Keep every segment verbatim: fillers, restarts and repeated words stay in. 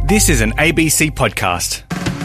This is an A B C podcast.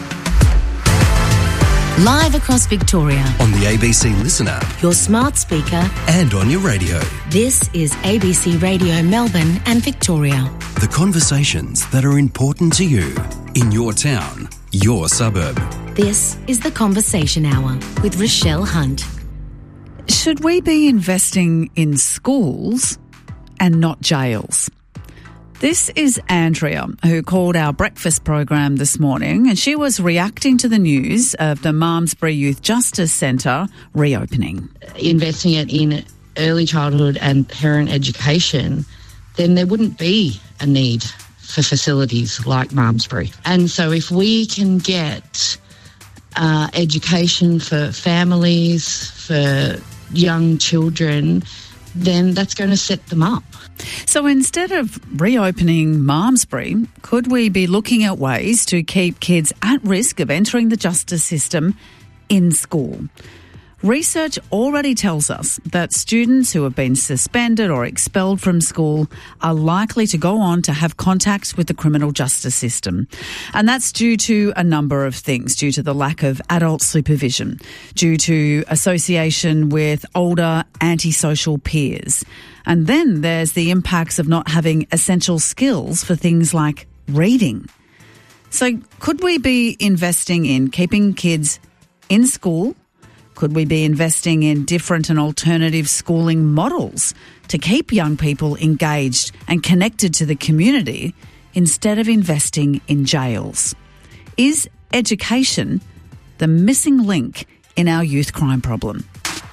Live across Victoria, on the A B C Listen app, your smart speaker, and on your radio. This is A B C Radio Melbourne and Victoria. The conversations that are important to you in your town, your suburb. This is the Conversation Hour with Rochelle Hunt. Should we be investing in schools and not jails? This is Andrea, who called our breakfast program this morning, and she was reacting to the news of the Malmesbury Youth Justice Centre reopening. Investing it in early childhood and parent education, then there wouldn't be a need for facilities like Malmesbury. And so if we can get uh, education for families, for young children, then that's going to set them up. So instead of reopening Malmesbury, could we be looking at ways to keep kids at risk of entering the justice system in school? Research already tells us that students who have been suspended or expelled from school are likely to go on to have contact with the criminal justice system. And that's due to a number of things, due to the lack of adult supervision, due to association with older antisocial peers. And then there's the impacts of not having essential skills for things like reading. So could we be investing in keeping kids in school? Could we be investing in different and alternative schooling models to keep young people engaged and connected to the community instead of investing in jails? Is education the missing link in our youth crime problem?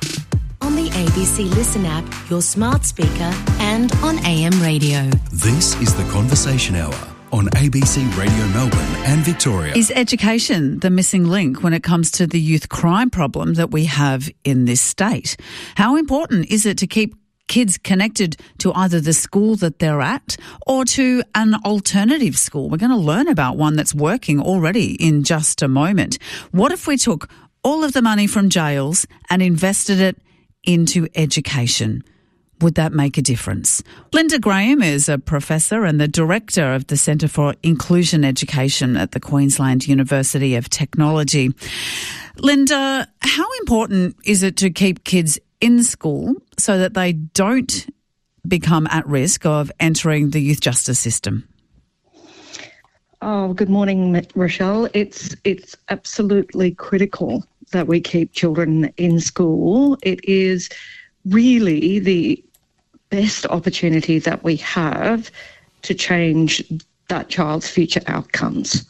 On the A B C Listen app, your smart speaker, and on A M radio. This is the Conversation Hour on A B C Radio Melbourne and Victoria. Is education the missing link when it comes to the youth crime problem that we have in this state? How important is it to keep kids connected to either the school that they're at or to an alternative school? We're going to learn about one that's working already in just a moment. What if we took all of the money from jails and invested it into education? Would that make a difference? Linda Graham is a professor and the director of the Centre for Inclusion Education at the Queensland University of Technology. Linda, how important is it to keep kids in school so that they don't become at risk of entering the youth justice system? Oh, good morning, Rochelle. It's it's absolutely critical that we keep children in school. It is really the best opportunity that we have to change that child's future outcomes.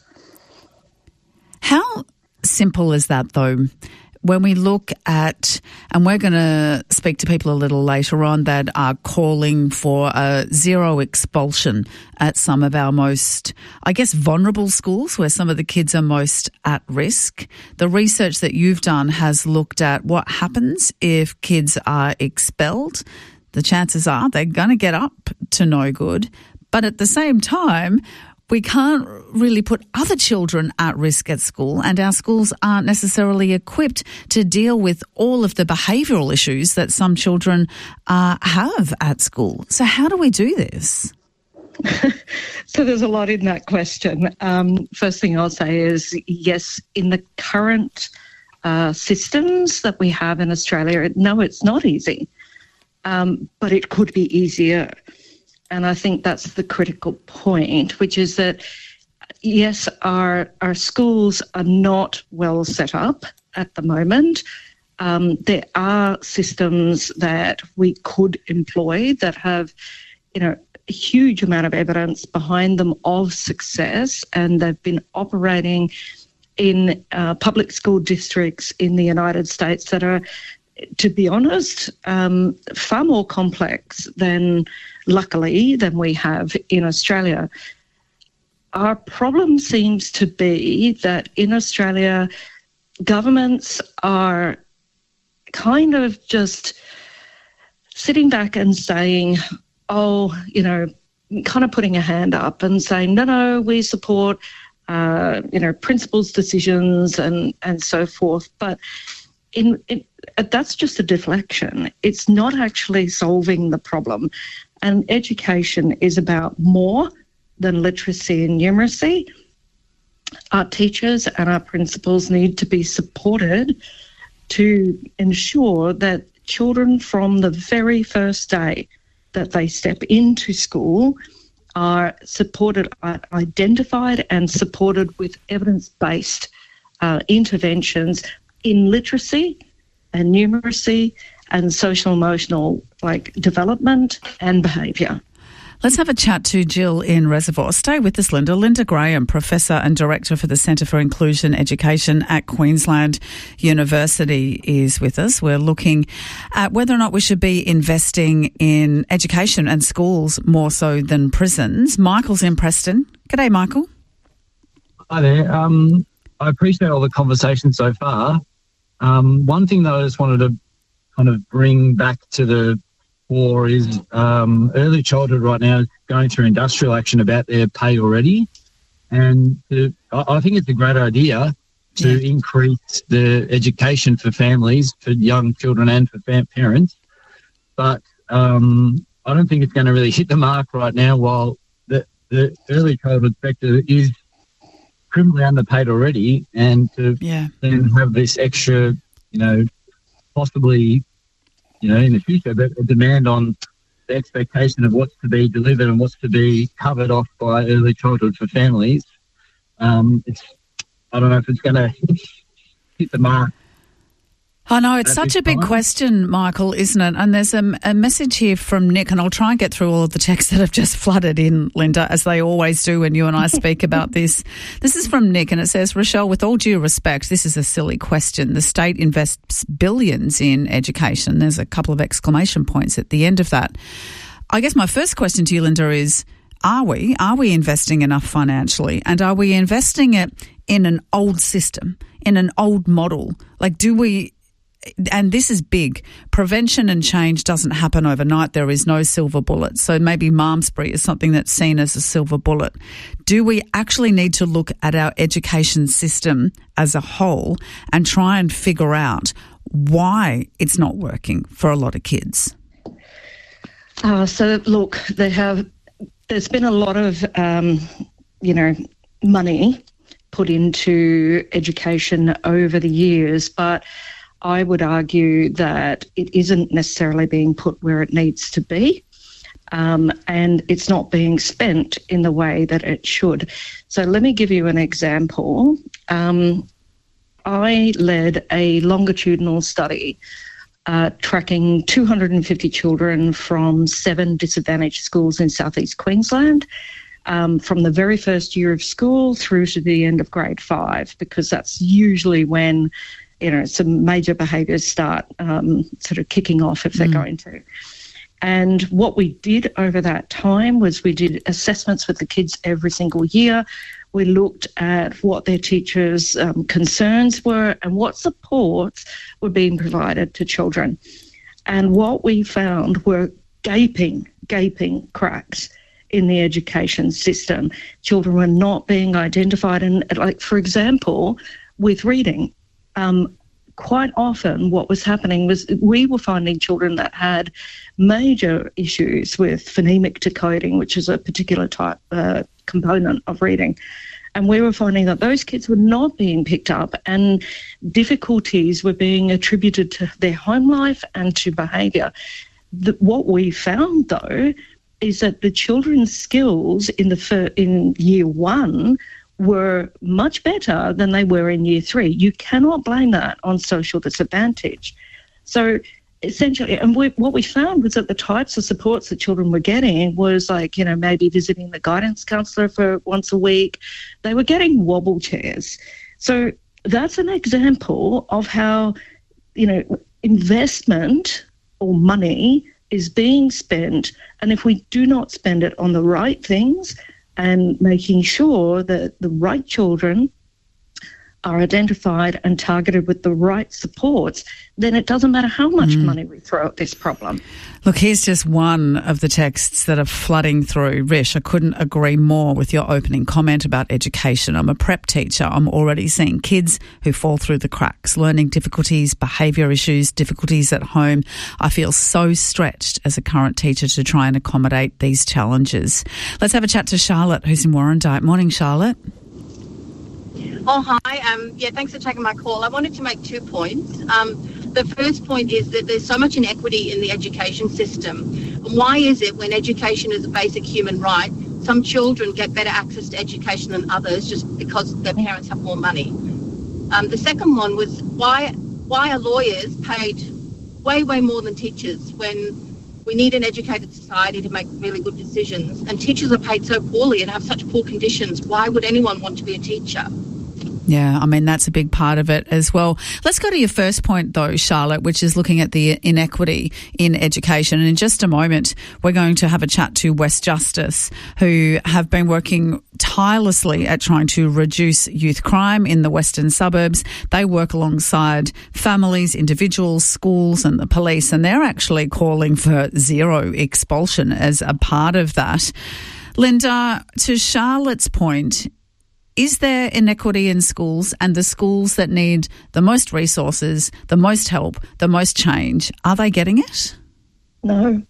How simple is that, though? When we look at, and we're going to speak to people a little later on that are calling for a zero expulsion at some of our most, I guess, vulnerable schools where some of the kids are most at risk. The research that you've done has looked at what happens if kids are expelled. The chances are they're going to get up to no good. But at the same time, we can't really put other children at risk at school, and our schools aren't necessarily equipped to deal with all of the behavioural issues that some children uh, have at school. So how do we do this? So there's a lot in that question. Um, first thing I'll say is, yes, in the current uh, systems that we have in Australia, no, it's not easy, um, but it could be easier. And I think that's the critical point, which is that, yes, our our schools are not well set up at the moment. Um, there are systems that we could employ that have, you know, a huge amount of evidence behind them of success, and they've been operating in uh, public school districts in the United States that are, to be honest, um, far more complex than, luckily, than we have in Australia. Our problem seems to be that in Australia, governments are kind of just sitting back and saying, oh, you know, kind of putting a hand up and saying, no, no, we support, uh, you know, principals' decisions and, and so forth. But in, in that's just a deflection. It's not actually solving the problem. And education is about more than literacy and numeracy. Our teachers and our principals need to be supported to ensure that children from the very first day that they step into school are supported, are identified and supported with evidence-based uh, interventions in literacy and numeracy and social emotional like development and behaviour. Let's have a chat to Jill in Reservoir. Stay with us, Linda. Linda Graham, Professor and Director for the Centre for Inclusion Education at Queensland University, is with us. We're looking at whether or not we should be investing in education and schools more so than prisons. Michael's in Preston. G'day, Michael. Hi there. Um, I appreciate all the conversation so far. Um, one thing that I just wanted to kind of bring back to the Or is um, early childhood right now going through industrial action about their pay already. And to, I, I think it's a great idea to yeah. increase the education for families, for young children and for fam- parents. But um, I don't think it's going to really hit the mark right now while the, the early childhood sector is criminally underpaid already, and to yeah. then have this extra, you know, possibly you know, in the future, but a demand on the expectation of what's to be delivered and what's to be covered off by early childhood for families. Um, it's, I don't know if it's going to hit the mark. I know, it's such a big time. question, Michael, isn't it? And there's a, a message here from Nick, and I'll try and get through all of the texts that have just flooded in, Linda, as they always do when you and I speak about this. This is from Nick, and it says, Rochelle, with all due respect, this is a silly question. The state invests billions in education. There's a couple of exclamation points at the end of that. I guess my first question to you, Linda, is, are we? Are we investing enough financially? And are we investing it in an old system, in an old model? Like, do we... And this is big. Prevention and change doesn't happen overnight. There is no silver bullet. So maybe Malmesbury is something that's seen as a silver bullet. Do we actually need to look at our education system as a whole and try and figure out why it's not working for a lot of kids? Uh, so, look, they have, there's been a lot of, um, you know, money put into education over the years, but I would argue that it isn't necessarily being put where it needs to be, um, and it's not being spent in the way that it should. So let me give you an example. Um, I led a longitudinal study uh, tracking two hundred fifty children from seven disadvantaged schools in southeast Queensland, um, from the very first year of school through to the end of grade five, because that's usually when you know, some major behaviours start um, sort of kicking off if they're mm. going to. And what we did over that time was we did assessments with the kids every single year. We looked at what their teachers' um, concerns were and what supports were being provided to children. And what we found were gaping, gaping cracks in the education system. Children were not being identified. And, like, for example, with reading, Um, quite often what was happening was we were finding children that had major issues with phonemic decoding, which is a particular type uh, component of reading. And we were finding that those kids were not being picked up, and difficulties were being attributed to their home life and to behaviour. The, what we found, though, is that the children's skills in the fir- in year one were much better than they were in year three. You cannot blame that on social disadvantage. So essentially, and we, what we found was that the types of supports that children were getting was like, you know, maybe visiting the guidance counsellor for once a week. They were getting wobble chairs. So that's an example of how, you know, investment or money is being spent. And if we do not spend it on the right things, and making sure that the right children are identified and targeted with the right supports, then it doesn't matter how much mm. money we throw at this problem. Look, here's just one of the texts that are flooding through. Rish, I couldn't agree more with your opening comment about education. I'm a prep teacher. I'm already seeing kids who fall through the cracks, learning difficulties, behaviour issues, difficulties at home. I feel so stretched as a current teacher to try and accommodate these challenges. Let's have a chat to Charlotte, who's in Warrandyte. Morning, Charlotte. Oh, hi. Um, yeah, thanks for taking my call. I wanted to make two points. Um, the first point is that there's so much inequity in the education system. And why is it when education is a basic human right, some children get better access to education than others just because their parents have more money? Um, the second one was why why are lawyers paid way, way more than teachers when we need an educated society to make really good decisions, and teachers are paid so poorly and have such poor conditions? Why would anyone want to be a teacher? Yeah, I mean, that's a big part of it as well. Let's go to your first point, though, Charlotte, which is looking at the inequity in education. And in just a moment, we're going to have a chat to West Justice, who have been working tirelessly at trying to reduce youth crime in the western suburbs. They work alongside families, individuals, schools and the police, and they're actually calling for zero expulsion as a part of that. Linda, to Charlotte's point, is there inequity in schools, and the schools that need the most resources, the most help, the most change, are they getting it? No,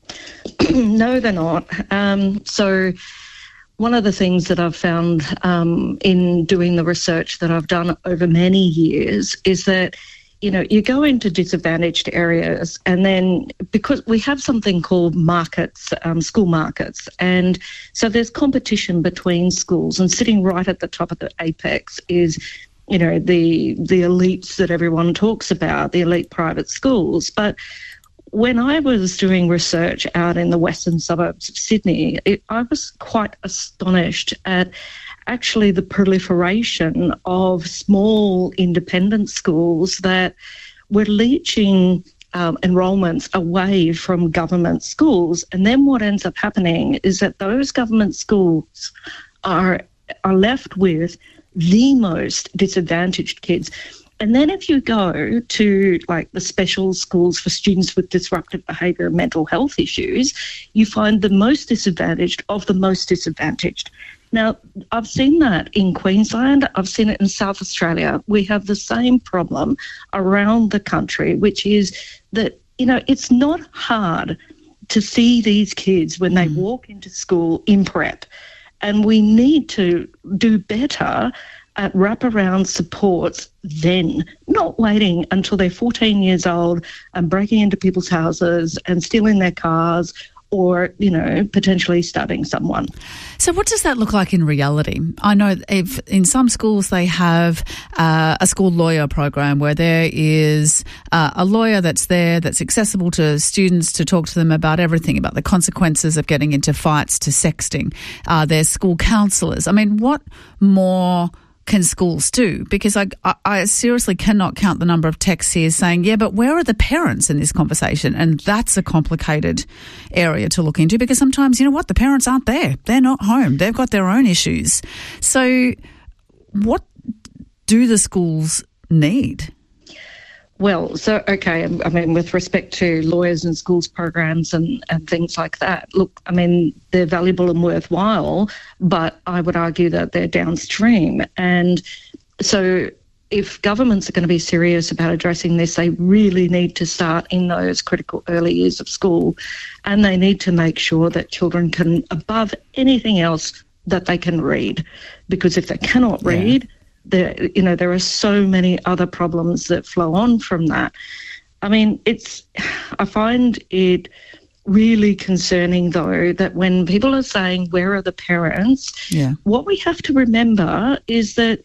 no, they're not. Um, so one of the things that I've found um, in doing the research that I've done over many years is that, you know, you go into disadvantaged areas, and then because we have something called markets, um, school markets, and so there's competition between schools, and sitting right at the top of the apex is, you know, the the elites that everyone talks about, the elite private schools. But when I was doing research out in the western suburbs of Sydney, it, I was quite astonished at actually the proliferation of small independent schools that were leeching um, enrolments away from government schools. And then what ends up happening is that those government schools are are left with the most disadvantaged kids. And then if you go to like the special schools for students with disruptive behaviour and mental health issues, you find the most disadvantaged of the most disadvantaged. Now, I've seen that in Queensland. I've seen it in South Australia. We have the same problem around the country, which is that, you know, it's not hard to see these kids when they walk into school in prep. And we need to do better at wraparound supports then, not waiting until they're fourteen years old and breaking into people's houses and stealing their cars, or, you know, potentially stabbing someone. So what does that look like in reality? I know if in some schools they have uh, a school lawyer program where there is uh, a lawyer that's there that's accessible to students to talk to them about everything, about the consequences of getting into fights, to sexting. Uh, there's school counsellors. I mean, what more can schools do? Because I, I, I seriously cannot count the number of texts here saying, yeah, but where are the parents in this conversation? And that's a complicated area to look into, because sometimes, you know what, the parents aren't there. They're not home. They've got their own issues. So what do the schools need? Well, so, okay, I mean, with respect to lawyers and schools programs and, and things like that, look, I mean, they're valuable and worthwhile, but I would argue that they're downstream. And so if governments are going to be serious about addressing this, they really need to start in those critical early years of school, and they need to make sure that children can, above anything else, that they can read. Because if they cannot read, yeah. There, you know, there are so many other problems that flow on from that. I mean, it's, I find it really concerning, though, that when people are saying, where are the parents? Yeah. What we have to remember is that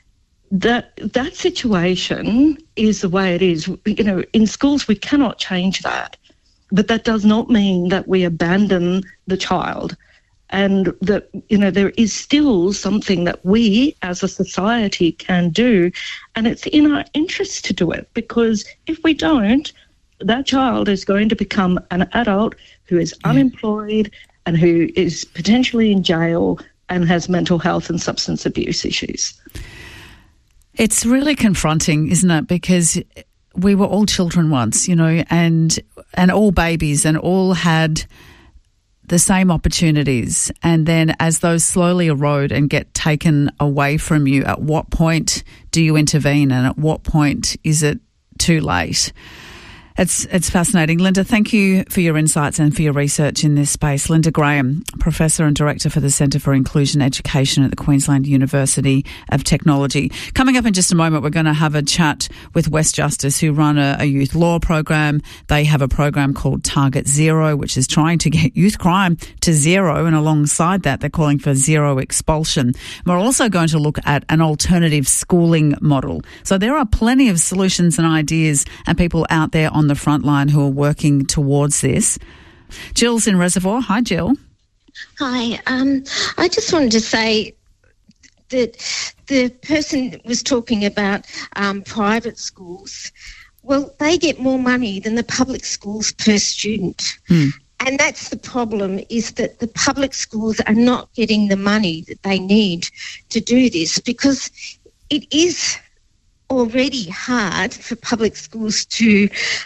that that situation is the way it is. You know, in schools, we cannot change that. But that does not mean that we abandon the child. And that, you know, there is still something that we as a society can do, and it's in our interest to do it, because if we don't, that child is going to become an adult who is yeah. unemployed and who is potentially in jail and has mental health and substance abuse issues. It's really confronting, isn't it? Because we were all children once, you know, and and all babies and all had the same opportunities. And then as those slowly erode and get taken away from you, at what point do you intervene, and at what point is it too late? It's it's fascinating. Linda, thank you for your insights and for your research in this space. Linda Graham, Professor and Director for the Centre for Inclusion Education at the Queensland University of Technology. Coming up in just a moment, we're going to have a chat with West Justice, who run a, a youth law program. They have a program called Target Zero, which is trying to get youth crime to zero, and alongside that, they're calling for zero expulsion. We're also going to look at an alternative schooling model. So there are plenty of solutions and ideas and people out there on the front line who are working towards this. Jill's in Reservoir. Hi, Jill. Hi. Um, I just wanted to say that the person was talking about um, private schools. Well, they get more money than the public schools per student. Hmm. And that's the problem, is that the public schools are not getting the money that they need to do this, because it is already hard for public schools to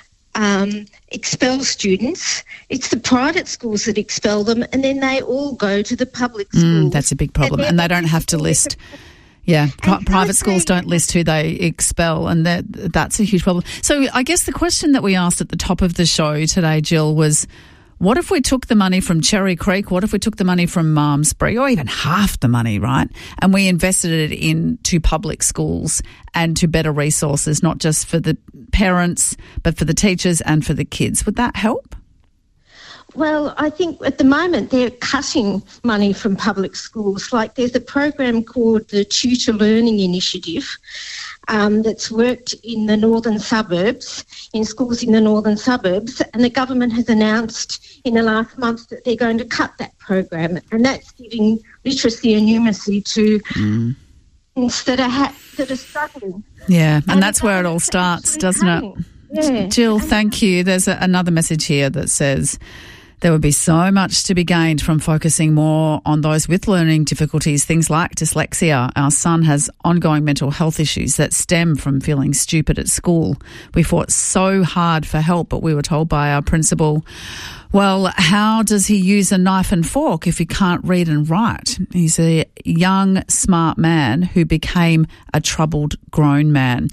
Um, expel students. It's the private schools that expel them, and then they all go to the public schools. Mm, that's a big problem, and, and they don't have to list. Yeah, pri- private schools don't list who they expel, and that that's a huge problem. So I guess the question that we asked at the top of the show today, Jill, was, what if we took the money from Cherry Creek? What if we took the money from Malmesbury, or even half the money, right? And we invested it into public schools and to better resources, not just for the parents, but for the teachers and for the kids. Would that help? Well, I think at the moment they're cutting money from public schools. Like, there's a program called the Tutor Learning Initiative um, that's worked in the northern suburbs, in schools in the northern suburbs, and the government has announced in the last month that they're going to cut that program, and that's giving literacy and numeracy to mm. that are ha- that are struggling. Yeah, and, and that's where it all starts, doesn't it? Yeah. Jill, thank you. There's a, another message here that says, there would be so much to be gained from focusing more on those with learning difficulties, things like dyslexia. Our son has ongoing mental health issues that stem from feeling stupid at school. We fought so hard for help, but we were told by our principal, well, how does he use a knife and fork if he can't read and write? He's a young, smart man who became a troubled grown man.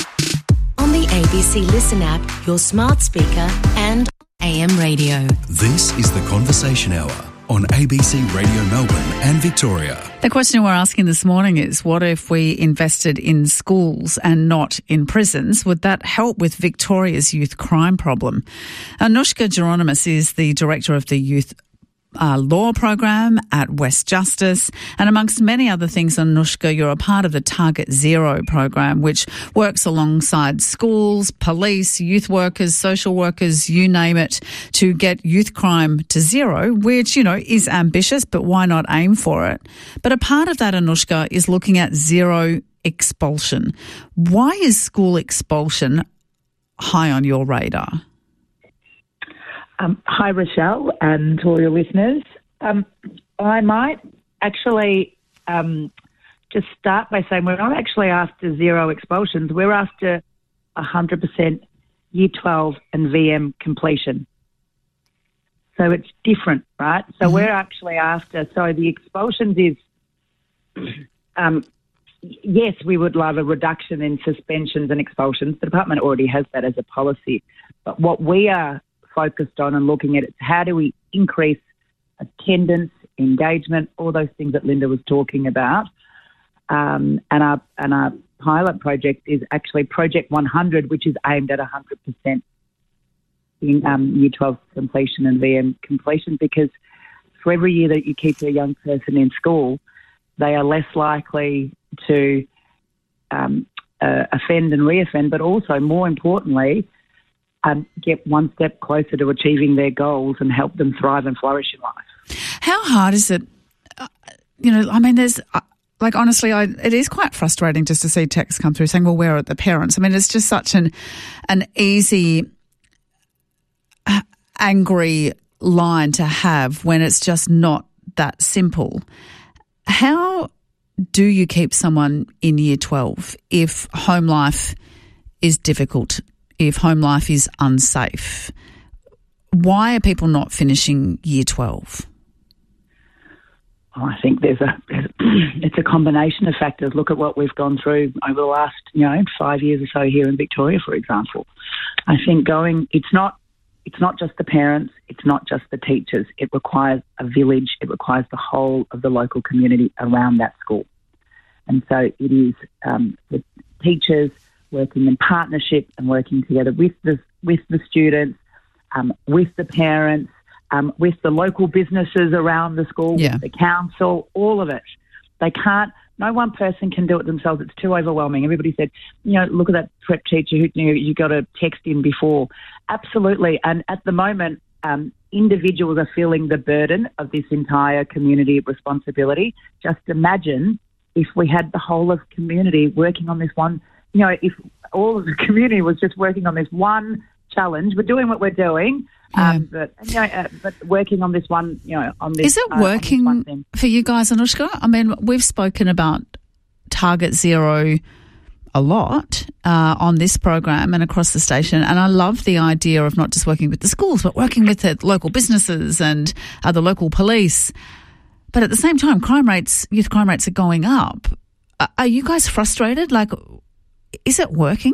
On the A B C Listen app, your smart speaker, and A M radio. This is the Conversation Hour on A B C Radio Melbourne and Victoria. The question we're asking this morning is, what if we invested in schools and not in prisons? Would that help with Victoria's youth crime problem? Anushka Geronimus is the director of the Youth Uh, law program at West Justice, and amongst many other things, Anushka, you're a part of the Target Zero program, which works alongside schools, police, youth workers, social workers, you name it, to get youth crime to zero, which, you know, is ambitious, but why not aim for it? But a part of that, Anushka, is looking at zero expulsion. Why is school expulsion high on your radar? Um, hi, Rochelle, and to all your listeners. Um, I might actually um, just start by saying we're not actually after zero expulsions. We're after one hundred percent Year twelve and V M completion. So it's different, right? So mm-hmm. we're actually after, so the expulsions is, um, yes, we would love a reduction in suspensions and expulsions. The department already has that as a policy. But what we are focused on and looking at it, how do we increase attendance, engagement, all those things that Linda was talking about. Um, and our and our pilot project is actually Project one hundred, which is aimed at one hundred percent in um, Year twelve completion and V M completion, because for every year that you keep a young person in school, they are less likely to um, uh, offend and reoffend, but also, more importantly, Um, get one step closer to achieving their goals and help them thrive and flourish in life. How hard is it? Uh, you know, I mean, there's, uh, like, honestly, I, it is quite frustrating just to see texts come through saying, well, where are the parents? I mean, it's just such an, an easy, uh, angry line to have when it's just not that simple. How do you keep someone in year twelve if home life is difficult, if home life is unsafe? Why are people not finishing year twelve? I think there's a it's a combination of factors. Look at what we've gone through over the last, you know, five years or so here in Victoria, for example. I think going, it's not it's not just the parents, it's not just the teachers. It requires a village. It requires the whole of the local community around that school. And so it is um, the teachers working in partnership and working together with the with the students, um, with the parents, um, with the local businesses around the school, yeah. with the council, all of it. They can't. No one person can do it themselves. It's too overwhelming. Everybody said, you know, look at that prep teacher who you, know, you got a text in before. Absolutely. And at the moment, um, individuals are feeling the burden of this entire community responsibility. Just imagine if we had the whole of community working on this one, you know, if all of the community was just working on this one challenge. We're doing what we're doing, yeah. um, but you know, uh, but working on this one, you know, on this. Is it uh, working for you guys, Anushka? I mean, we've spoken about Target Zero a lot uh, on this program and across the station, and I love the idea of not just working with the schools, but working with the local businesses and uh, the local police. But at the same time, crime rates, youth crime rates are going up. Are you guys frustrated? Like, is it working?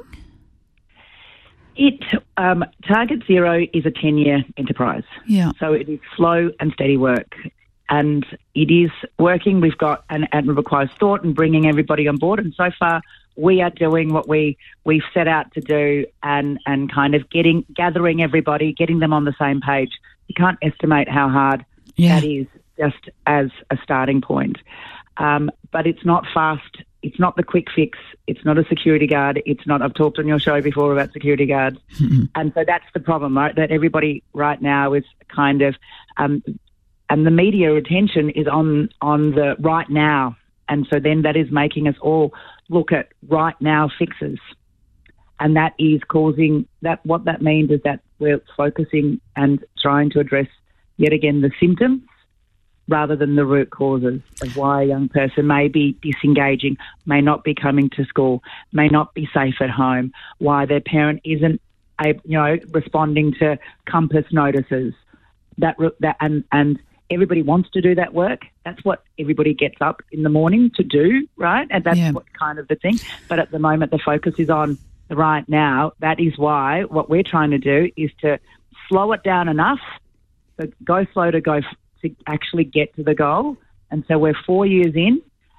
It um, Target Zero is a ten-year enterprise. Yeah. So it is slow and steady work. And it is working. We've got, and, and it requires thought and bringing everybody on board. And so far, we are doing what we, we've set out to do and, and kind of getting, gathering everybody, getting them on the same page. You can't estimate how hard yeah. that is just as a starting point. Um, but it's not fast. It's not the quick fix. It's not a security guard. It's not, I've talked on your show before about security guards. Mm-hmm. And so that's the problem, right? That everybody right now is kind of, um, and the media attention is on, on the right now. And so then that is making us all look at right now fixes. And that is causing, that. What that means is that we're focusing and trying to address yet again the symptoms rather than the root causes of why a young person may be disengaging, may not be coming to school, may not be safe at home, why their parent isn't, you know, responding to compass notices. That that and and everybody wants to do that work. That's what everybody gets up in the morning to do, right? And that's yeah. what kind of the thing. But at the moment, the focus is on the right now. That is why what we're trying to do is to slow it down enough, so go slow to go to actually get to the goal. And so we're four years in,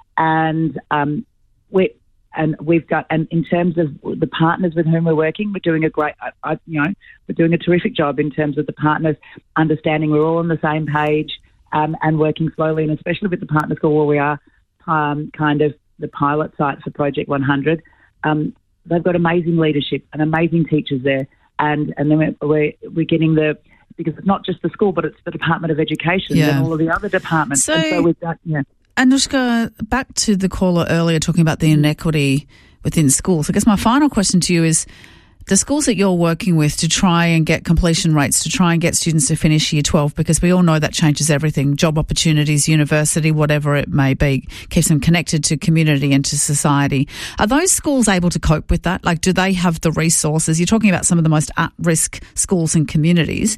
and um, we and we've got. And in terms of the partners with whom we're working, we're doing a great. I, I, you know, we're doing a terrific job in terms of the partners understanding we're all on the same page um, and working slowly. And especially with the partner school where we are, um, kind of the pilot site for Project one hundred. Um, they've got amazing leadership and amazing teachers there, and and then we're we're, we're getting the. Because it's not just the school, but it's the Department of Education yeah. and all of the other departments. So, and so we've got, yeah. Anushka, back to the caller earlier talking about the inequity within schools. I guess my final question to you is, the schools that you're working with to try and get completion rates, to try and get students to finish year twelve, because we all know that changes everything, job opportunities, university, whatever it may be, keeps them connected to community and to society. Are those schools able to cope with that? Like, do they have the resources? You're talking about some of the most at-risk schools and communities.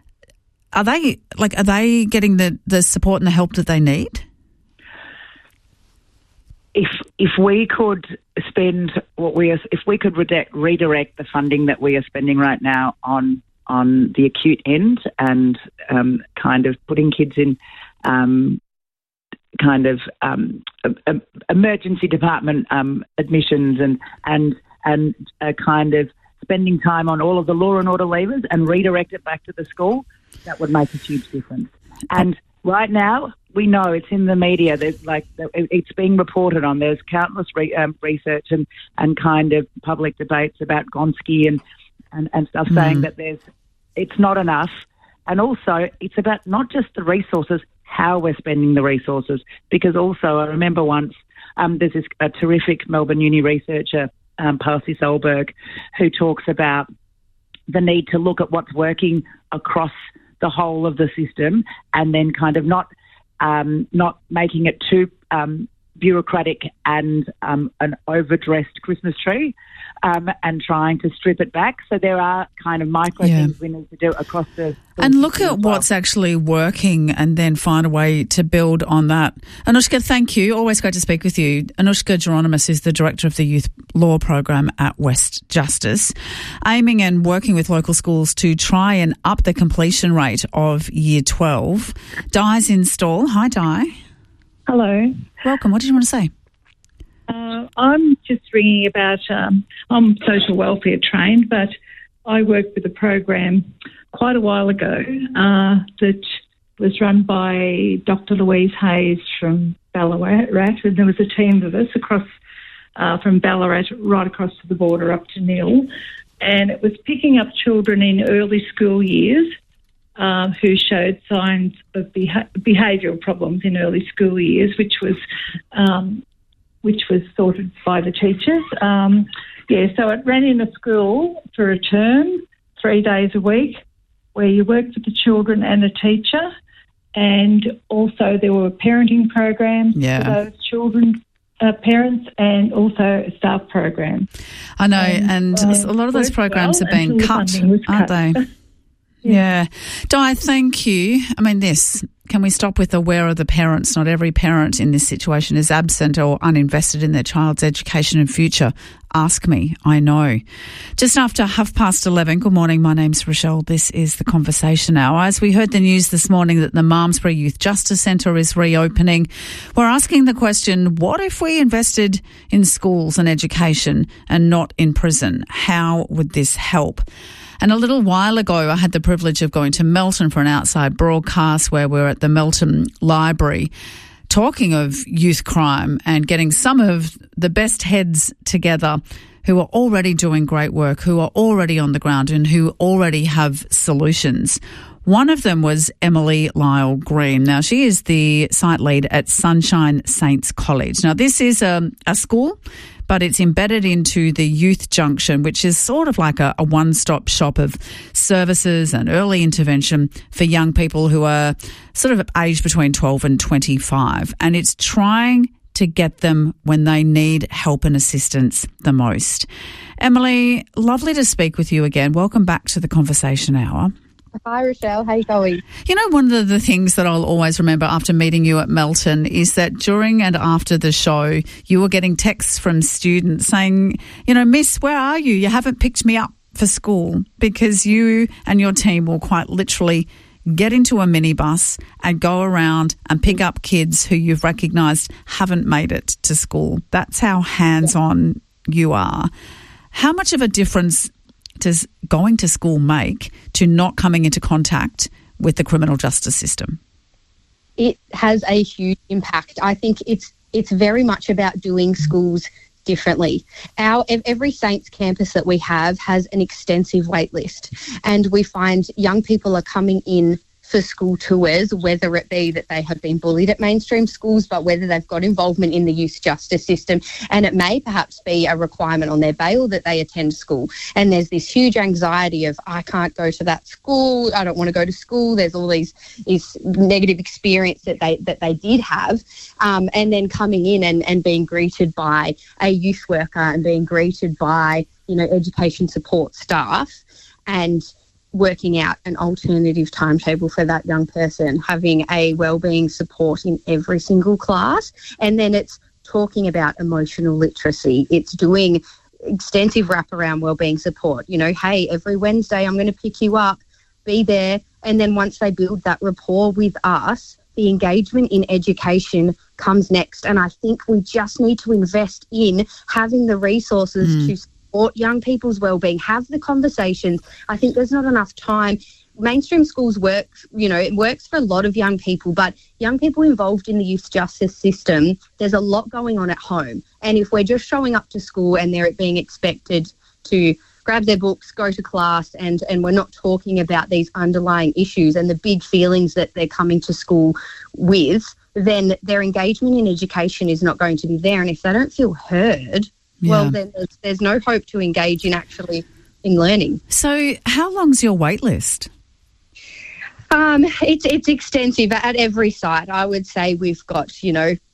Are they, like, are they getting the, the support and the help that they need? If if we could spend what we are, if we could redirect, redirect the funding that we are spending right now on on the acute end and um, kind of putting kids in um, kind of um, a, a emergency department um, admissions and and and a kind of spending time on all of the law and order levers and redirect it back to the school, that would make a huge difference. And right now, we know it's in the media. There's like it's being reported on. There's countless re, um, research and, and kind of public debates about Gonski and, and, and stuff mm. saying that there's it's not enough. And also, it's about not just the resources, how we're spending the resources. Because also, I remember once um, there's this a terrific Melbourne Uni researcher, um, Pasi Solberg, who talks about the need to look at what's working across the whole of the system and then kind of not um, not making it too um, bureaucratic and um, an overdressed Christmas tree. Um, and trying to strip it back. So there are kind of micro Yeah. things we need to do across the... And look system at as well. what's actually working and then find a way to build on that. Anushka, thank you. Always great to speak with you. Anushka Geronimus is the Director of the Youth Law Program at West Justice, aiming and working with local schools to try and up the completion rate of Year twelve. Di's in stall. Hi, Di. Hello. Welcome. What did you want to say? Uh, I'm just ringing about, um, I'm social welfare trained, but I worked with a program quite a while ago uh, that was run by Doctor Louise Hayes from Ballarat, and there was a team of us across uh, from Ballarat right across to the border up to Nil, and it was picking up children in early school years uh, who showed signs of beha- behavioural problems in early school years, which was... Um, which was sorted by the teachers. Um, yeah, so it ran in a school for a term, three days a week, where you worked with the children and a teacher, and also there were parenting programs Yeah. for those children, uh, parents, and also a staff program. I know, and, uh, a lot of those worked programs well have been until the cut, funding was aren't cut. they? Yeah. Di, thank you. I mean, this, can we stop with the where are the parents? Not every parent in this situation is absent or uninvested in their child's education and future. Ask me, I know. Just after half past eleven, good morning, my name's Rochelle. This is The Conversation Hour. As we heard the news this morning that the Malmesbury Youth Justice Centre is reopening, we're asking the question, what if we invested in schools and education and not in prison? How would this help? And a little while ago, I had the privilege of going to Melton for an outside broadcast where we're at the Melton Library talking of youth crime and getting some of the best heads together who are already doing great work, who are already on the ground and who already have solutions. One of them was Emily Lyle Green. Now, she is the site lead at Sunshine Saints College. Now, this is a, a school, but it's embedded into the Youth Junction, which is sort of like a, a one-stop shop of services and early intervention for young people who are sort of aged between twelve and twenty-five. And it's trying to get them when they need help and assistance the most. Emily, lovely to speak with you again. Welcome back to the Conversation Hour. Hi, Rochelle. How you going? You know, one of the things that I'll always remember after meeting you at Melton is that during and after the show, you were getting texts from students saying, you know, Miss, where are you? You haven't picked me up for school, because you and your team will quite literally get into a minibus and go around and pick up kids who you've recognised haven't made it to school. That's how hands-on you are. How much of a difference does going to school make to not coming into contact with the criminal justice system? It has a huge impact. I think it's it's very much about doing schools differently. Our every Saints campus that we have has an extensive wait list, and we find young people are coming in for school tours, whether it be that they have been bullied at mainstream schools, but whether they've got involvement in the youth justice system, and it may perhaps be a requirement on their bail that they attend school. And there's this huge anxiety of, I can't go to that school, I don't want to go to school. There's all these this negative experience that they that they did have, um, and then coming in and, and being greeted by a youth worker and being greeted by, you know, education support staff, and working out an alternative timetable for that young person, having a wellbeing support in every single class. And then it's talking about emotional literacy. It's doing extensive wraparound wellbeing support. You know, hey, every Wednesday I'm going to pick you up, be there. And then once they build that rapport with us, the engagement in education comes next. And I think we just need to invest in having the resources mm. to support young people's wellbeing, have the conversations. I think there's not enough time. Mainstream schools work, you know, it works for a lot of young people, but young people involved in the youth justice system, there's a lot going on at home. And if we're just showing up to school and they're being expected to grab their books, go to class, and, and we're not talking about these underlying issues and the big feelings that they're coming to school with, then their engagement in education is not going to be there. And if they don't feel heard, yeah. well, then there's, there's no hope to engage in actually in learning. So how long's your wait list? Um, it's it's extensive at every site. I would say we've got, you know,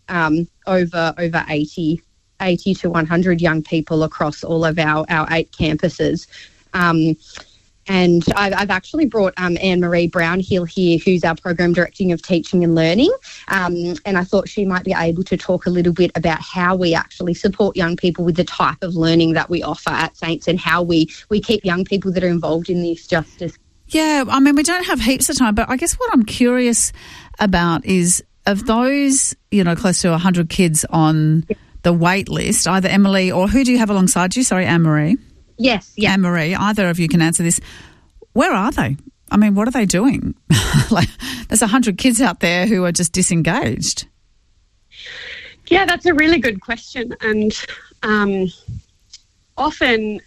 um, over over eighty, eighty to one hundred young people across all of our, our eight campuses. Um, and I've, I've actually brought um, Anne-Marie Brownhill here, who's our Program Director of Teaching and Learning, um, and I thought she might be able to talk a little bit about how we actually support young people with the type of learning that we offer at Saints and how we, we keep young people that are involved in this justice. Yeah, I mean, we don't have heaps of time, but I guess what I'm curious about is of those, you know, close to one hundred kids on the wait list, either Emily or who do you have alongside you? Sorry, Anne-Marie. Yes, yes. Anne-Marie, either of you can answer this. Where are they? I mean, what are they doing? Like, there's one hundred kids out there who are just disengaged. Yeah, that's a really good question. And um, often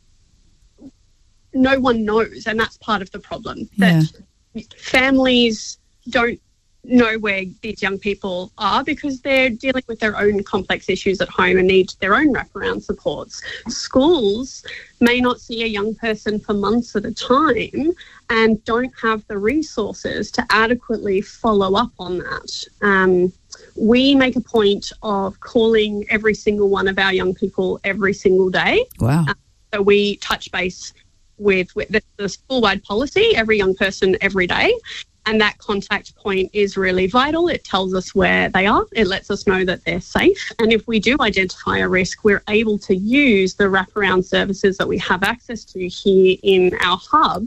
no one knows, and that's part of the problem, that yeah. families don't know where these young people are because they're dealing with their own complex issues at home and need their own wraparound supports. Schools may not see a young person for months at a time and don't have the resources to adequately follow up on that. Um, we make a point of calling every single one of our young people every single day. Wow. Um, so we touch base with, with the, the school-wide policy, every young person every day. And that contact point is really vital. It tells us where they are. It lets us know that they're safe. And if we do identify a risk, we're able to use the wraparound services that we have access to here in our hub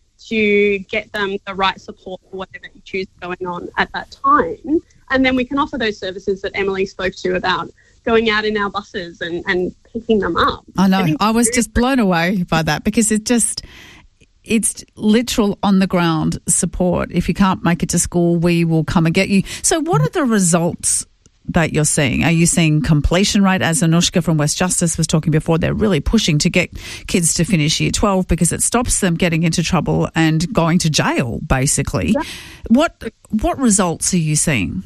to get them the right support for whatever issue is going on at that time. And then we can offer those services that Emily spoke to about going out in our buses and, and picking them up. I know. I was just blown away by that because it just... It's literal on-the-ground support. If you can't make it to school, we will come and get you. So what are the results that you're seeing? Are you seeing completion rate? As Anushka from West Justice was talking before, they're really pushing to get kids to finish year twelve because it stops them getting into trouble and going to jail, basically. Yeah. What what results are you seeing?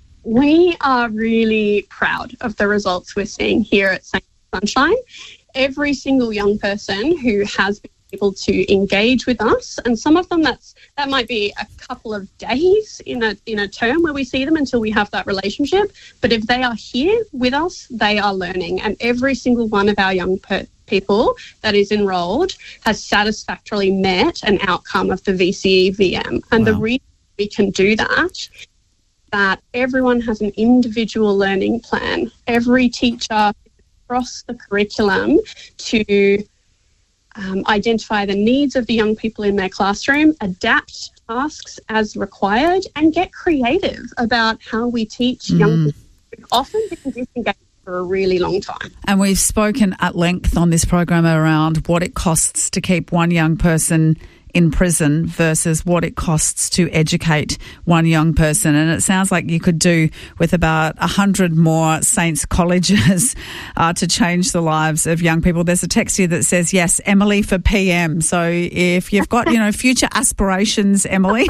We are really proud of the results we're seeing here at Saint Sunshine. Every single young person who has been able to engage with us, and some of them that's that might be a couple of days in a in a term where we see them until we have that relationship, but if they are here with us, they are learning, and every single one of our young per- people that is enrolled has satisfactorily met an outcome of the V C E V M. And wow. The reason we can do that, that everyone has an individual learning plan. Every teacher across the curriculum to Um, identify the needs of the young people in their classroom, adapt tasks as required, and get creative about how we teach mm. young people who've often been disengaged for a really long time. And we've spoken at length on this program around what it costs to keep one young person in prison versus what it costs to educate one young person. And it sounds like you could do with about a hundred more Saints colleges uh, to change the lives of young people. There's a text here that says, yes, Emily for P M. So if you've got, you know, future aspirations, Emily...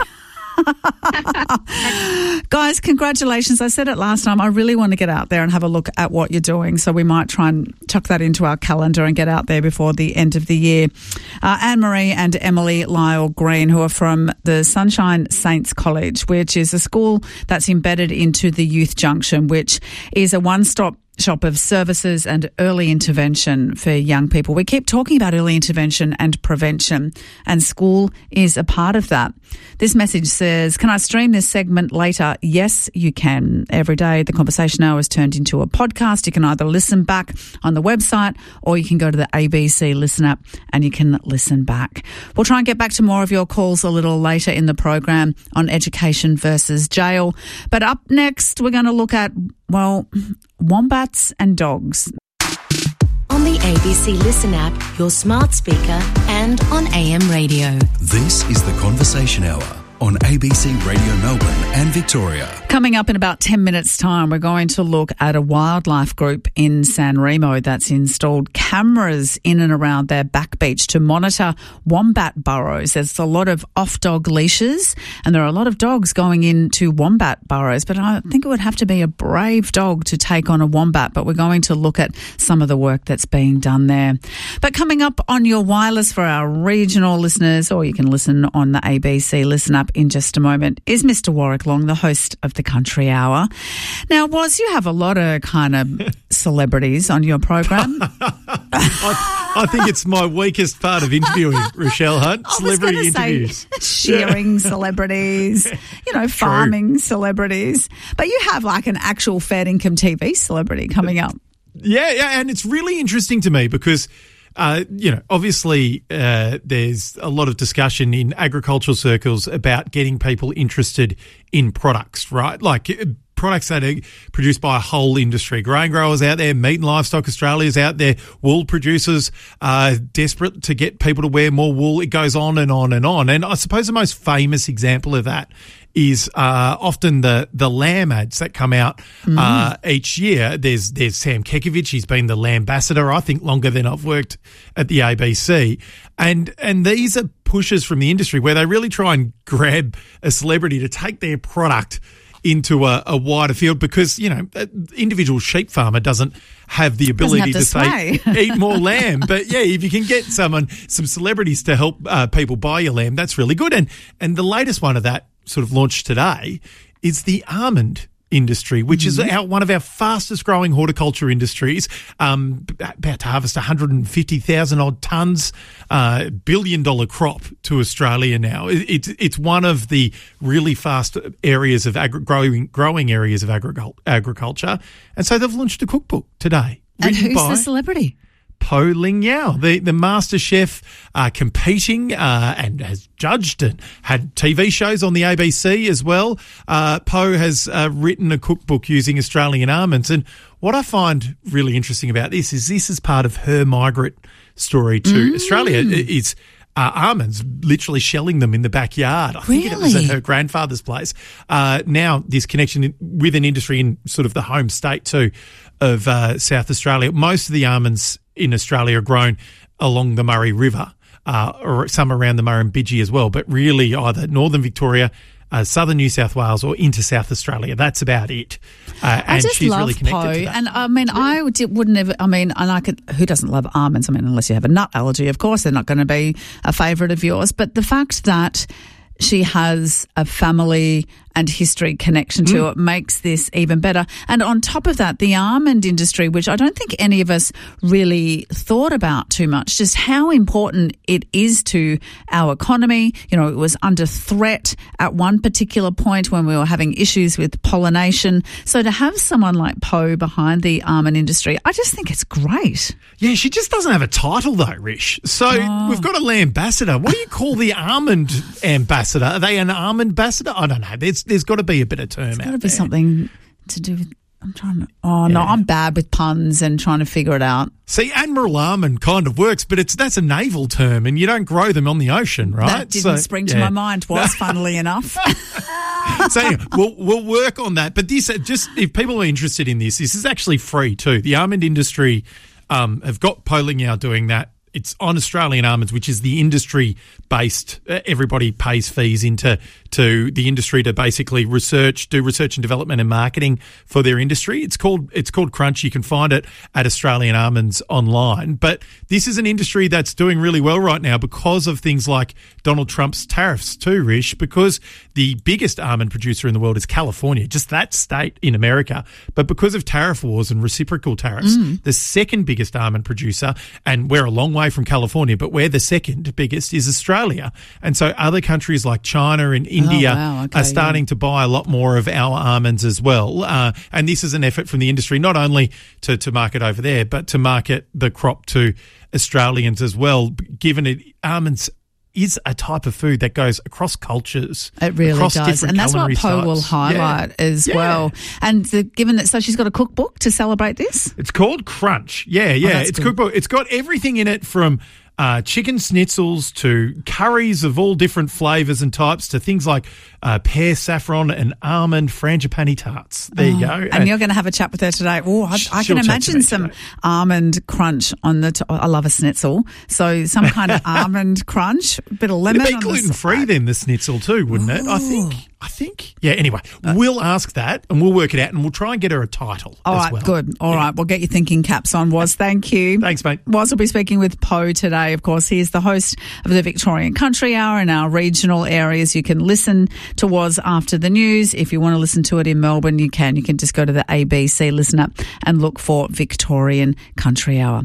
Guys, congratulations. I said it last time. I really want to get out there and have a look at what you're doing. So we might try and chuck that into our calendar and get out there before the end of the year. Uh, Anne-Marie and Emily Lyle Green, who are from the Sunshine Saints College, which is a school that's embedded into the Youth Junction, which is a one-stop shop of services and early intervention for young people. We keep talking about early intervention and prevention, and school is a part of that. This message says, can I stream this segment later? Yes, you can. Every day, the Conversation Hour is turned into a podcast. You can either listen back on the website or you can go to the A B C Listen app and you can listen back. We'll try and get back to more of your calls a little later in the program on education versus jail. But up next, we're going to look at, well, wombats and dogs. On the A B C Listen app, your smart speaker, and on A M radio. This is the Conversation Hour on A B C Radio Melbourne and Victoria. Coming up in about ten minutes' time, we're going to look at a wildlife group in San Remo that's installed cameras in and around their back beach to monitor wombat burrows. There's a lot of off-dog leashes and there are a lot of dogs going into wombat burrows, but I think it would have to be a brave dog to take on a wombat, but we're going to look at some of the work that's being done there. But coming up on your wireless for our regional listeners, or you can listen on the A B C Listen app, up in just a moment is Mister Warwick Long, the host of the Country Hour. Now, Woz, you have a lot of kind of celebrities on your program. I, I think it's my weakest part of interviewing, Rochelle Hunt. I Celebrity was gonna interviews. Say shearing celebrities, you know, farming celebrities. But you have like an actual Fair Income T V celebrity coming up. Yeah, yeah, and it's really interesting to me because, uh, you know, obviously uh, there's a lot of discussion in agricultural circles about getting people interested in products, right? Like uh, products that are produced by a whole industry. Grain growers out there, Meat and Livestock Australia's out there, wool producers uh, desperate to get people to wear more wool. It goes on and on and on. And I suppose the most famous example of that is uh, often the the lamb ads that come out mm. uh, each year. There's there's Sam Kekovich. He's been the Lambassador, I think, longer than I've worked at the A B C. And and these are pushes from the industry where they really try and grab a celebrity to take their product into a, a wider field because, you know, an individual sheep farmer doesn't have the ability have to, to say, eat more lamb. But, yeah, if you can get someone, some celebrities to help uh, people buy your lamb, that's really good. And and the latest one of that sort of launched today is the almond industry, which mm-hmm. is our, one of our fastest growing horticulture industries, um, about to harvest one hundred fifty thousand odd tonnes, uh, billion dollar crop to Australia now. It, it's it's one of the really fast areas of agri- growing growing areas of agricul- agriculture. And so they've launched a cookbook today. And who's by the celebrity? Po Ling Yao, the, the master chef, uh, competing uh, and has judged and had T V shows on the A B C as well. Uh, Po has uh, written a cookbook using Australian almonds. And what I find really interesting about this is this is part of her migrant story to mm. Australia. It's uh, almonds, literally shelling them in the backyard. I really? think it was at her grandfather's place. Uh, now this connection with an industry in sort of the home state too of uh, South Australia. Most of the almonds in Australia are grown along the Murray River, uh, or some around the Murrumbidgee as well, but really either northern Victoria, uh, southern New South Wales, or into South Australia. That's about it. Uh, and I just she's love really connected Po, to that. and I mean, yeah. I would, wouldn't have. I mean, and I could. Who doesn't love almonds? I mean, unless you have a nut allergy, of course, they're not going to be a favourite of yours. But the fact that she has a family and history connection to mm. it makes this even better. And on top of that, the almond industry, which I don't think any of us really thought about too much, just how important it is to our economy. You know, it was under threat at one particular point when we were having issues with pollination. So to have someone like Po behind the almond industry, I just think it's great. Yeah, she just doesn't have a title though, Rish. So Oh. we've got a Lambassador. What do you call the almond ambassador? Are they an almond ambassador? I don't know. There's there's got to be a bit of term There's out got to be there. something to do with. I'm trying to. Oh no, Yeah. I'm bad with puns and trying to figure it out. See, Admiral Almond kind of works, but it's that's a naval term, and you don't grow them on the ocean, right? That didn't So, spring to yeah. my mind. Was funnily enough. So anyway, we'll we'll work on that. But this, just if people are interested in this, this is actually free too. The almond industry um, have got Po Ling Yao doing that. It's on Australian Almonds, which is the industry-based. Uh, everybody pays fees into to the industry to basically research, do research and development and marketing for their industry. It's called it's called Crunch. You can find it at Australian Almonds online. But this is an industry that's doing really well right now because of things like Donald Trump's tariffs too, Rish, because the biggest almond producer in the world is California, just that state in America. But because of tariff wars and reciprocal tariffs, Mm. the second biggest almond producer, and we're a long way from California, but we're the second biggest, is Australia. And so other countries like China and India wow, okay, are starting yeah. to buy a lot more of our almonds as well. Uh, and this is an effort from the industry, not only to, to market over there, but to market the crop to Australians as well, given it almonds is a type of food that goes across cultures. It really across does. different And that's what culinary Po will styles. highlight Yeah. as Yeah. well. And the, given that, so she's got a cookbook to celebrate this? It's called Crunch. Yeah, yeah. that's it's good. cookbook. It's got everything in it from uh, chicken schnitzels to curries of all different flavours and types to things like uh, pear saffron and almond frangipani tarts. There you go. And, and you're going to have a chat with her today. Oh, I, I can chat to imagine me some today. almond crunch on the. T- I love a schnitzel, so some kind of almond crunch, a bit of lemon. It'd be on the gluten free side. then, the schnitzel too, wouldn't it? I think. I think. Yeah. Anyway, we'll ask that and we'll work it out and we'll try and get her a title. All as right, well. good. All right, we'll get your thinking caps on, Woz. Thank you. Thanks, mate. Woz will be speaking with Poe today. Of course, he is the host of the Victorian Country Hour in our regional areas. You can listen to Woz after the news. If you want to listen to it in Melbourne, you can. You can just go to the A B C Listen App and look for Victorian Country Hour.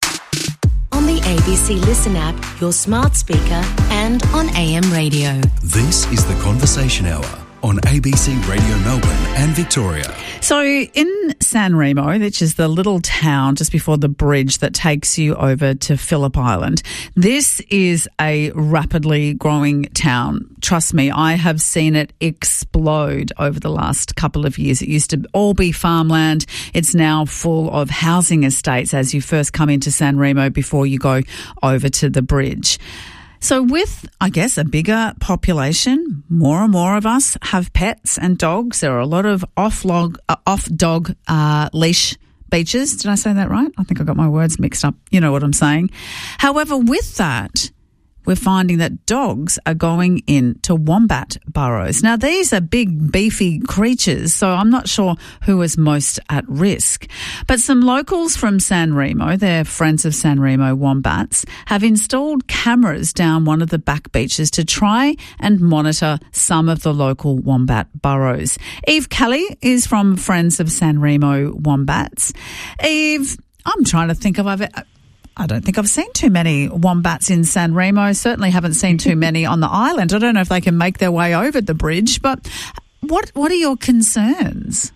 On the A B C Listen app, your smart speaker, and on A M radio. This is the Conversation Hour on A B C Radio Melbourne and Victoria. So in San Remo, which is the little town just before the bridge that takes you over to Phillip Island, this is a rapidly growing town. Trust me, I have seen it explode over the last couple of years. It used to all be farmland. It's now full of housing estates as you first come into San Remo before you go over to the bridge. So with, I guess, a bigger population, more and more of us have pets and dogs. There are a lot of off-log, uh, off-dog uh, leash beaches. Did I say that right? I think I got my words mixed up. You know what I'm saying. However, with that, we're finding that dogs are going into wombat burrows. Now, these are big, beefy creatures, so I'm not sure who is most at risk. But some locals from San Remo, they're Friends of San Remo Wombats, have installed cameras down one of the back beaches to try and monitor some of the local wombat burrows. Eve Kelly is from Friends of San Remo Wombats. Eve, I'm trying to think of... I've, I don't think I've seen too many wombats in San Remo. Certainly haven't seen too many on the island. I don't know if they can make their way over the bridge, but what what are your concerns?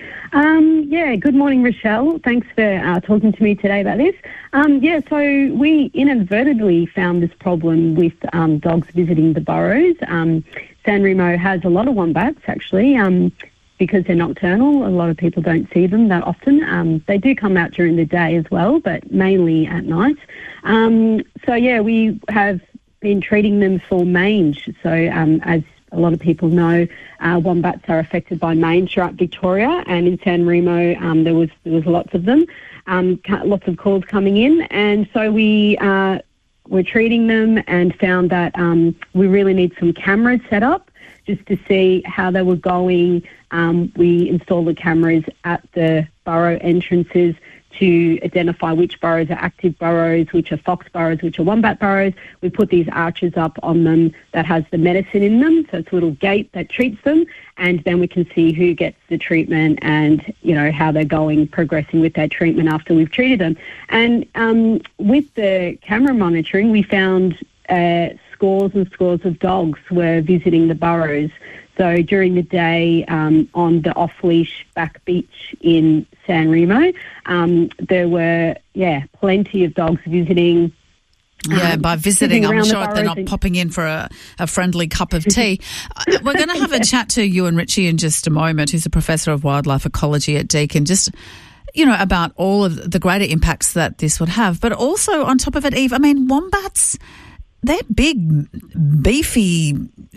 Um, yeah, good morning, Rochelle. Thanks for uh, talking to me today about this. Um, yeah, so we inadvertently found this problem with um, dogs visiting the burrows. Um, San Remo has a lot of wombats, actually. Um, because they're nocturnal, a lot of people don't see them that often. Um, they do come out during the day as well, but mainly at night. Um, so, yeah, we have been treating them for mange. So, um, as a lot of people know, uh, wombats are affected by mange throughout Victoria, and in San Remo um, there was there was lots of them, um, lots of calls coming in. And so we uh, were treating them and found that um, we really need some cameras set up just to see how they were going. Um, we installed the cameras at the burrow entrances to identify which burrows are active burrows, which are fox burrows, which are wombat burrows. We put these arches up on them that has the medicine in them, so it's a little gate that treats them, and then we can see who gets the treatment and, you know, how they're going, progressing with their treatment after we've treated them. And um, with the camera monitoring, we found uh, scores and scores of dogs were visiting the burrows. So during the day um, on the off-leash back beach in San Remo, um, there were, yeah, plenty of dogs visiting. Yeah, um, by visiting, I'm sure the they're not and- popping in for a, a friendly cup of tea. Uh, We're going to have a chat to Ewan Ritchie in just a moment, who's a professor of wildlife ecology at Deakin, just, you know, about all of the greater impacts that this would have. But also on top of it, Eve, I mean, wombats, they're big, beefy,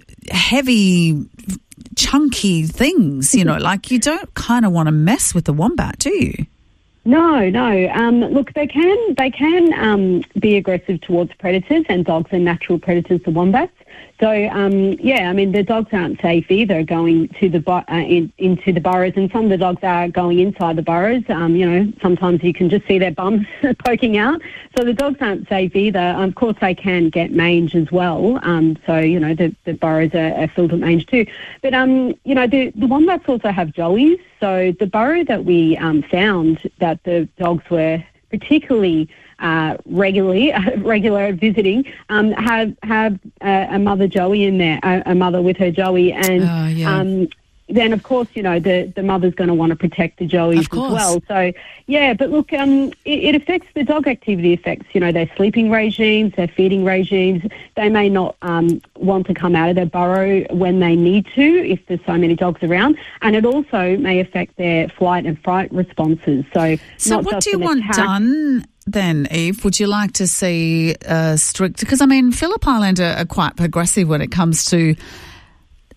heavy, chunky things, you know, like you don't kind of want to mess with the wombat, do you? No, no. Um, look, they can they can um, be aggressive towards predators, and dogs are natural predators to wombats. So, um, yeah, I mean, the dogs aren't safe either going to the bu- uh, in, into the burrows, and some of the dogs are going inside the burrows. Um, you know, sometimes you can just see their bums poking out. So the dogs aren't safe either. Of course, they can get mange as well. Um, so, you know, the, the burrows are, are filled with mange too. But, um, you know, the, the wombats also have joeys. So the burrow that we um, found that the dogs were particularly Uh, regularly, uh, regular visiting, um, have have uh, a mother joey in there, a, a mother with her joey, and Oh, yeah. um, then of course you know the, the mother's going to want to protect the joeys Of course. as well. So yeah, but look, um, it, it affects the dog activity. Affects you know their sleeping regimes, their feeding regimes. They may not um, want to come out of their burrow when they need to if there's so many dogs around, and it also may affect their flight and fright responses. So So not what just do you an want attack- done then, Eve? Would you like to see uh, strict... Because, I mean, Phillip Island are, are quite progressive when it comes to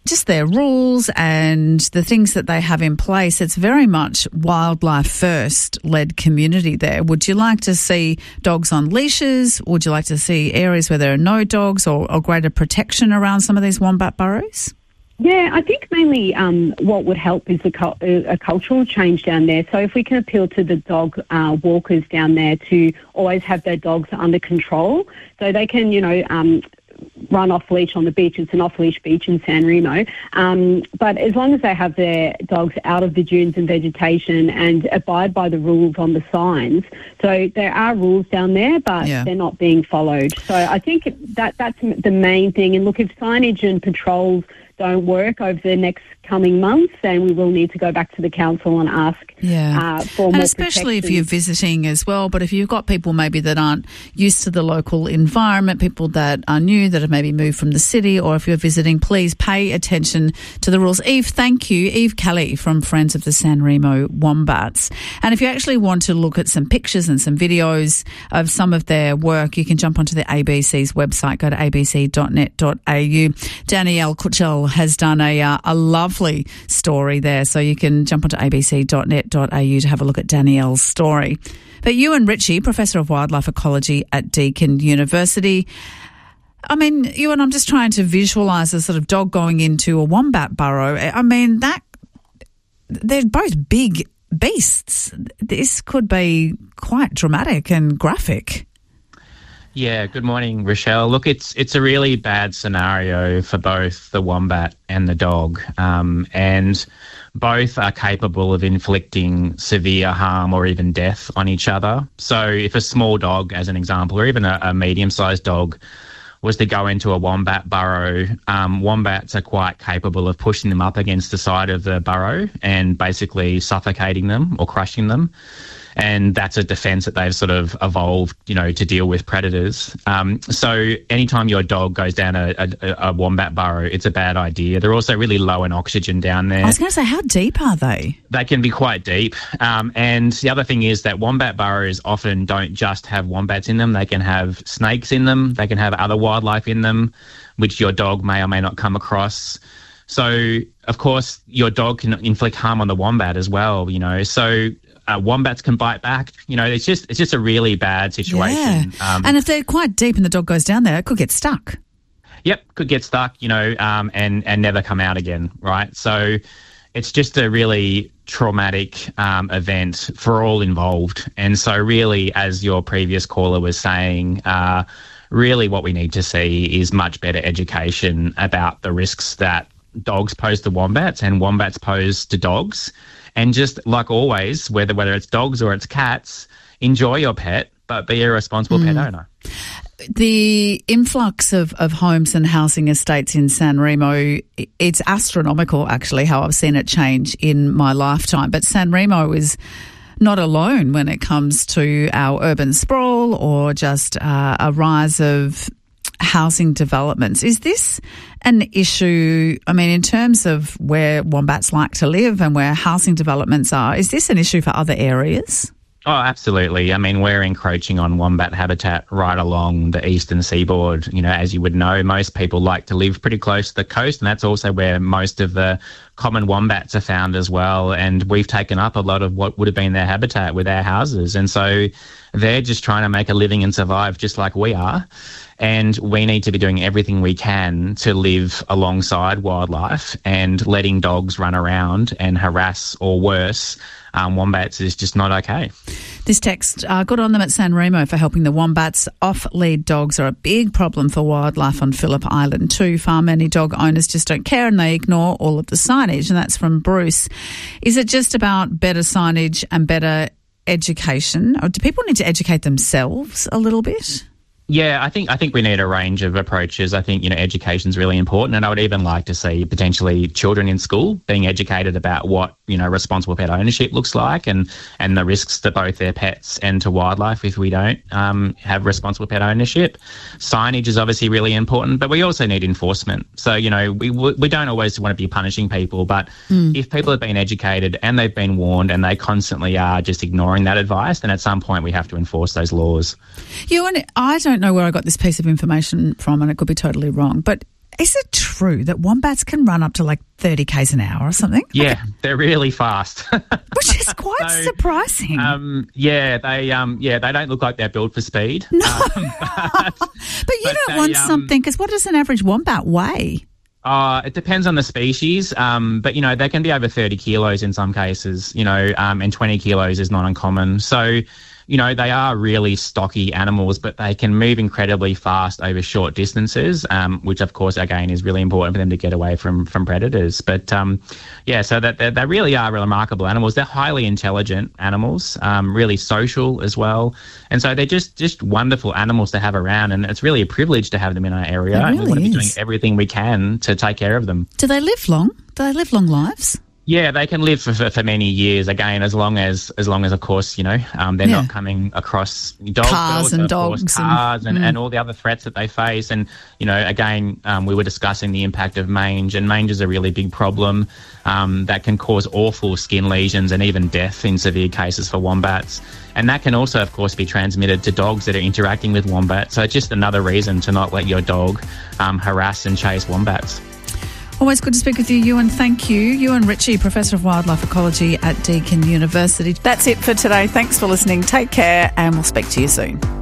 just their rules and the things that they have in place. It's very much wildlife first led community there. Would you like to see dogs on leashes? Would you like to see areas where there are no dogs or, or greater protection around some of these wombat burrows? Yeah, I think mainly um, what would help is a, a cultural change down there. So if we can appeal to the dog uh, walkers down there to always have their dogs under control, so they can, you know, um, run off leash on the beach. It's an off leash beach in San Remo. Um, but as long as they have their dogs out of the dunes and vegetation and abide by the rules on the signs. So there are rules down there, but yeah. they're not being followed. So I think that that's the main thing. And look, if signage and patrols don't work over the next coming months, then we will need to go back to the council and ask yeah. uh, for and more especially protection. If you're visiting as well. But if you've got people maybe that aren't used to the local environment, people that are new, that have maybe moved from the city, or if you're visiting, please pay attention to the rules. Eve, thank you. Eve Kelly from Friends of the San Remo Wombats. And if you actually want to look at some pictures and some videos of some of their work, you can jump onto the A B C's website, go to a b c dot net dot a u. Danielle Kutchel has done a, uh, a lovely story there, so you can jump onto a b c dot net dot a u to have a look at Danielle's story. But Ewan Ritchie, Professor of Wildlife Ecology at Deakin University, I mean, Ewan, I'm just trying to visualise a sort of dog going into a wombat burrow. I mean, that they're both big beasts. This could be quite dramatic and graphic. Yeah, good morning, Rochelle. Look, it's it's a really bad scenario for both the wombat and the dog, um, and both are capable of inflicting severe harm or even death on each other. So if a small dog, as an example, or even a, a medium-sized dog was to go into a wombat burrow, um, wombats are quite capable of pushing them up against the side of the burrow and basically suffocating them or crushing them. And that's a defence that they've sort of evolved, you know, to deal with predators. Um, so anytime your dog goes down a, a, a wombat burrow, it's a bad idea. They're also really low in oxygen down there. I was going to say, how deep are they? They can be quite deep. Um, and the other thing is that wombat burrows often don't just have wombats in them. They can have snakes in them. They can have other wildlife in them, which your dog may or may not come across. So, of course, your dog can inflict harm on the wombat as well, you know. So Uh, wombats can bite back. You know, it's just it's just a really bad situation. Yeah. Um, and if they're quite deep and the dog goes down there, it could get stuck. Yep, could get stuck, you know, um, and, and never come out again, right? So it's just a really traumatic um, event for all involved. And so really, as your previous caller was saying, uh, really what we need to see is much better education about the risks that dogs pose to wombats and wombats pose to dogs. And just like always, whether whether it's dogs or it's cats, enjoy your pet, but be a responsible mm. pet owner. The influx of, of homes and housing estates in San Remo, it's astronomical, actually, how I've seen it change in my lifetime. But San Remo is not alone when it comes to our urban sprawl or just uh, a rise of housing developments. Is this an issue, I mean, in terms of where wombats like to live and where housing developments are, is this an issue for other areas? Oh, absolutely. I mean, we're encroaching on wombat habitat right along the eastern seaboard. You know, as you would know, most people like to live pretty close to the coast, and that's also where most of the common wombats are found as well. And we've taken up a lot of what would have been their habitat with our houses. And so they're just trying to make a living and survive just like we are. And we need to be doing everything we can to live alongside wildlife, and letting dogs run around and harass or worse um, wombats is just not okay. This text, uh, good on them at San Remo for helping the wombats. Off-lead dogs are a big problem for wildlife on Phillip Island too. Far many dog owners just don't care and they ignore all of the signage, and that's from Bruce. Is it just about better signage and better education, or do people need to educate themselves a little bit? Yeah, I think I think we need a range of approaches. I think, you know, education is really important, and I would even like to see potentially children in school being educated about what, you know, responsible pet ownership looks like, and, and the risks to both their pets and to wildlife if we don't um, have responsible pet ownership. Signage is obviously really important, but we also need enforcement. So, you know, we we don't always want to be punishing people, but mm. if people have been educated and they've been warned and they constantly are just ignoring that advice, then at some point we have to enforce those laws. You and I don't know where I got this piece of information from, and it could be totally wrong, but Is it true that wombats can run up to like thirty kays an hour or something? Yeah, they're really fast. Which is quite So, surprising. Um, yeah, they um, yeah they don't look like they're built for speed. No, Um, but, but you but don't they, want um, something, because what does an average wombat weigh? Uh, it depends on the species, um, but, you know, they can be over thirty kilos in some cases, you know, um, and twenty kilos is not uncommon. So, you know, they are really stocky animals, but they can move incredibly fast over short distances, um, which, of course, again, is really important for them to get away from from predators. But, um, yeah, so that they, they really are remarkable animals. They're highly intelligent animals, um, really social as well. And so they're just, just wonderful animals to have around, and it's really a privilege to have them in our area. It and we want to really be doing is. everything we can to take care of them. Do they live long? Do they live long lives? Yeah, they can live for, for, for many years. Again, as long as, as long as, of course, you know, um, they're Yeah. not coming across dogs, but Cars also, and of course, dogs and- cars and, Mm. and all the other threats that they face. And, you know, again, um, we were discussing the impact of mange, and mange is a really big problem um, that can cause awful skin lesions and even death in severe cases for wombats. And that can also, of course, be transmitted to dogs that are interacting with wombats. So it's just another reason to not let your dog um, harass and chase wombats. Always good to speak with you, Ewan. Thank you. Ewan Ritchie, Professor of Wildlife Ecology at Deakin University. That's it for today. Thanks for listening. Take care, and we'll speak to you soon.